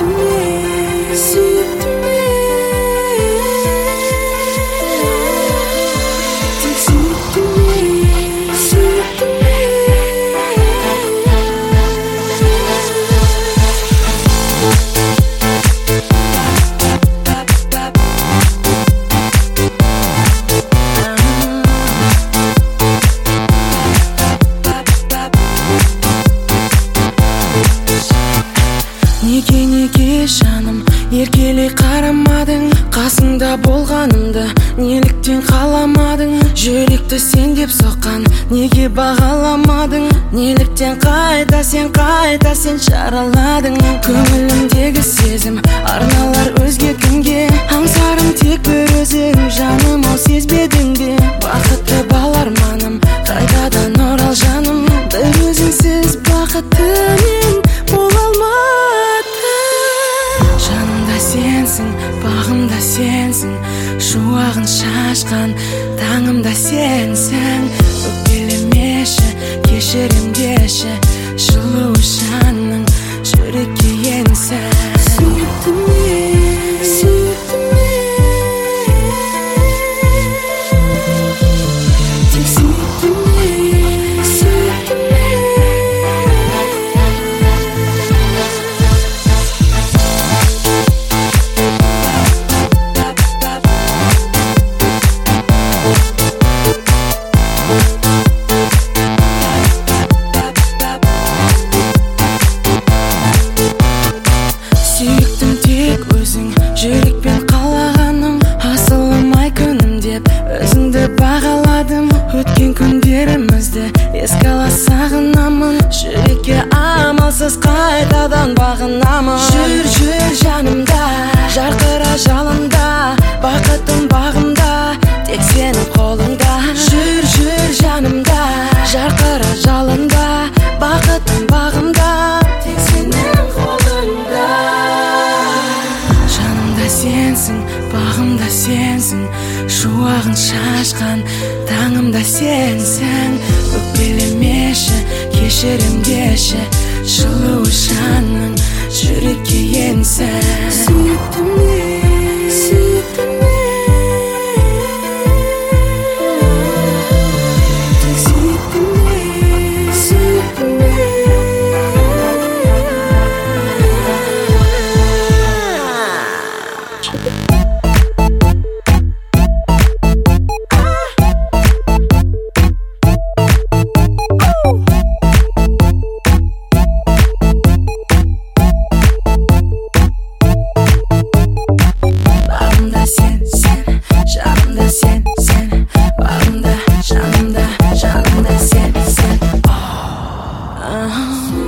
Неге жаным еркелей қарамадың, қасыңда болғанымды неліктен қаламадың? Жүректі сен деп соққан, неге бағаламадың? Неліктен қайта сен жараладың? Көңілімдегі сезім арналар өзге кімге? Аңсарым тек бір өзің, жаным ау сезбедің бе? Бақытты бал арманым, қайтадан орал жаным. Бір өзіңсіз бақытты мен бола алмадым. Жанымда сенсің, бағымда сенсің, шуағын шашқан таңымда сенсің. Өкпелемеші, кешірімдеші, жылу жанның жүрекке енсің. Сүйікті мен, сүйікті мен, тек сүйікті мен, сүйікті мен. Сүйіктім тек өзің, жүрекпен қалағаным. Асылым-ай күнім деп өзіңді бағаладым. Өткен күндерімізді еске ала сағынамын. Жүрекке амалсыз қайтадан бағынамын. Жүр жанымда, жарқыра жалында, бақытым бағымда, тек сенің қолыңда. Жүр жанымда, жарқыра жалында, бақытым бағымда, тек сенің қолыңда. Жанымда сенсің, бағымда сенсің, шуағын шашқан таңымда сенсің. Өкпелемеші, кешірімдеші, жылу жанның жүрекке енсің. Сүйікті мен, сүйікті мен, тек сүйікті мен, сүйікті мен. Bağımda sen, canımda sen, bağımda, canımda sen.